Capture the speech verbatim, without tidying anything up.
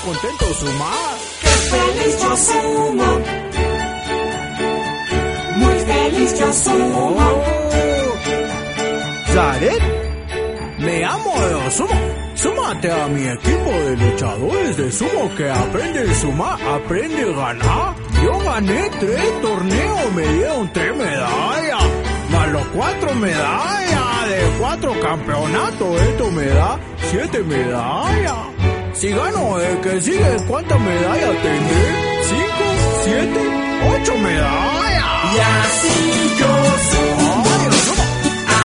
contento sumar. ¡Qué feliz yo sumo! Muy feliz yo sumo. Oh. Zaret, me amo de sumo. Súmate a mi equipo de luchadores de sumo que aprende a sumar, aprende a ganar. Yo gané tres torneos, me dieron tres medallas, más los cuatro medallas de cuatro campeonatos. Esto me da siete medallas. Si gano el que sigue, ¿cuántas medallas tendré? Cinco, siete, ocho medallas. Y así yo sumo.